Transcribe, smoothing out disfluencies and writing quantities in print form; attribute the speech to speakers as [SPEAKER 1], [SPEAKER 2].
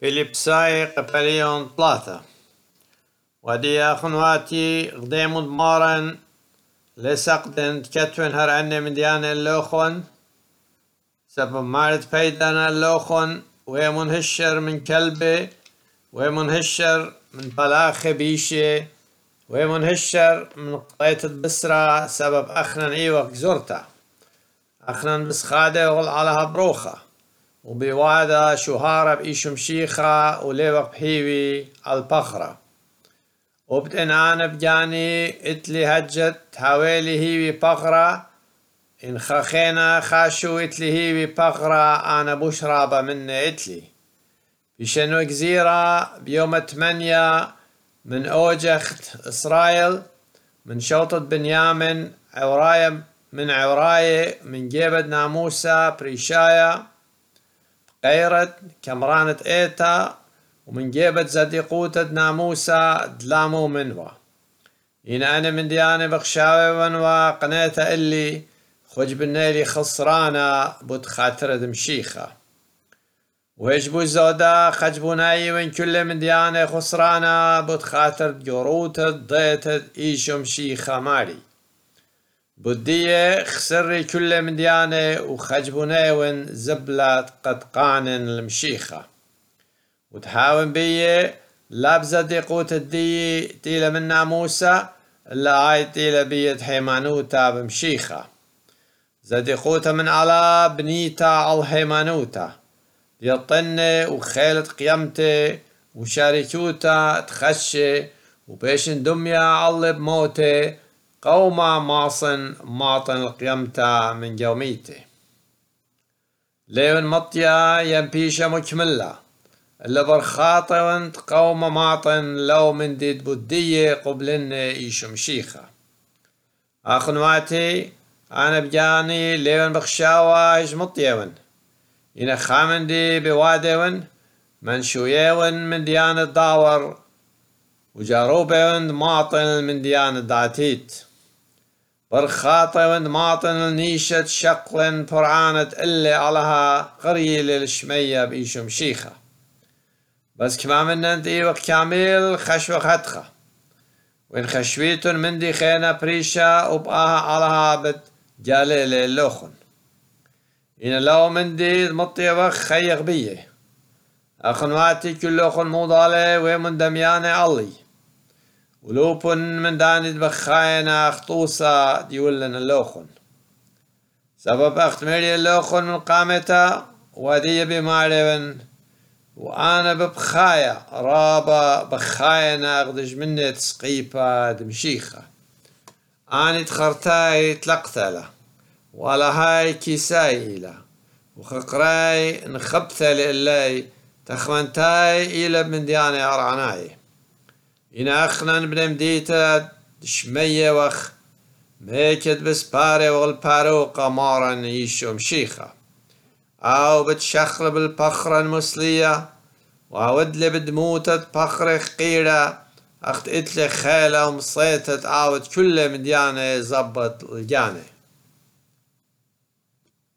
[SPEAKER 1] فيليبساي قبليون 3 ودي أخنواتي غديم مارن لسقدن كتون هر أني من ديان اللوخون سبب مارت بيدنا اللوخون ومنهشر من كلبي ومنهشر من بلاخ بيشي ومنهشر من قطيت البسرة سبب أخنن إيوك زرتا أخنن بسخادة وغل على بروخة وبوادا شهارة بإيشو مشيخة وليوك بحيوي البخرة وبتن أنا بجاني اتلي هجت حوالي هيوي بخرة إن خخينا خاشو اتلي هيوي بخرة أنا بشرابة من اتلي بشنو جزيرة بيوم 8 من أوجخت إسرائيل من شوطة بنيامن عوراية من عوراية من جيبت ناموسة بريشايا قيرت كمرانة إيتا ومن جيبت زديقوتة ناموسة دلامو منوا إن أنا من ديانة بخشاوي ونوا قنيتا اللي خج بالنيلي خسرانة بود خاطرة دمشيخة ويجبو الزودا خجبوناي وين كل من ديانة خسرانة بود خاطر جروتة ضيتة إيشو مشيخة ماري بودية خسري كل من ديانة وخجبوناي وين زبلت قد قانن المشيخة وتحاول بيه لابزة ديقوت الدي تيلة من ناموسة إلا هاي تيلة بيه حيمانوتا بمشيخة زديقوتا من على بنيتا على حيمانوتا يطنة وخيلة قيمته وشاركوتا تخشي وبيشن دميا على بموته قوما ماطن القيمتا من جوميته ليون مطيا ينبيشا مكملة اللي برخاطة وانت قوما ماطن لو من ديد بودية قبلن ايشو مشيخة اخنواتي انا بجاني ليون بخشاوا ايش مطيون إن خامندي بوادون من شويون من ديان الداور وجاروبون ماطن من ديان الداتيت برخاطون ماطن النيشة شقلن برعانة اللي علىها قرية للشمية بإيشو مشيخة بس كما من انت ايوك كامل خشوة خدخة وإن خشويتون من دي خينا بريشة وبقاها علىها بد جالي للوخن إن لو من دي مطيبخ خيغ بيه أخنواتي كلوخن موضالي ومن دمياني علي ولوبن من داني بخاينا اخطوصة ديولن اللوخن سبب اختميري اللوخن من قامتا ودي بمعرفن وأنا ببخايا رابا بخاينا أخدج مني تسقيبة دمشيخة أني تخرتاي تلقتله ولا هاي كيسايلة وخقراي نخبثة لإلي تخمنتاي إلى من دياني أرعناي إن أخنن بنمديتا شمية وخ ميكت بسباري والبارو قمارا يشو مشيخة أو بتشخل بالبخرة المسلية وأودلي بدموتة بخرة خقيرة أخت إتلي خيلة ومصيتة عاود كل من دياني زبط الجاني